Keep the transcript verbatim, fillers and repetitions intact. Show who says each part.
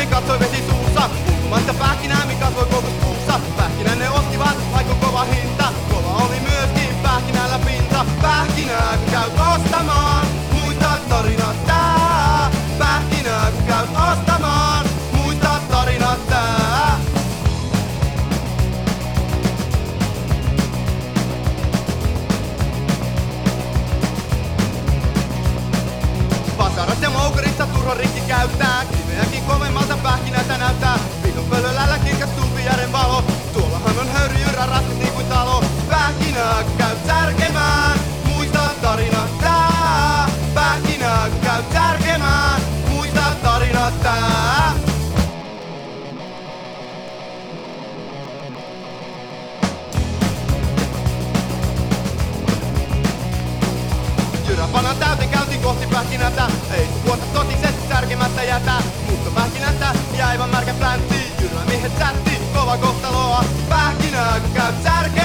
Speaker 1: Nainen katsoi vesi suussa, ulkomaista pähkinää, mikä kasvoi koulutuskuussa. Pähkinän ne ostivat, vaikka kova hinta. Kova oli myöskin pähkinällä pinta. Pähkinää kun käyt ostamaan, muista tarinat tää. Pähkinää kun käyt ostamaan, muista tarinat tää. Pasarat ja moukarissa turhan rikki käyttää. Kiveäkin kovemmalta pähkinältä näyttää. Vihon pölölällä kirkastuu Järven valo. Tuollahan on höyryjyrä raskas niin kuin talo. Pähkinää kun käyt särkemään, muista tarinat tää. Pähkinää kun käyt särkemään, muista tarinat tää. Jyräpanan täyteen käytiin kohti pähkinätä. Ei kun vuotta totisesti särkemättä jätä. Mutta pähkinästä jäi aivan märkä pläntti. Jyrä miehet sätti, kova kohtaloa. Pähkinää kun käyt särkemään.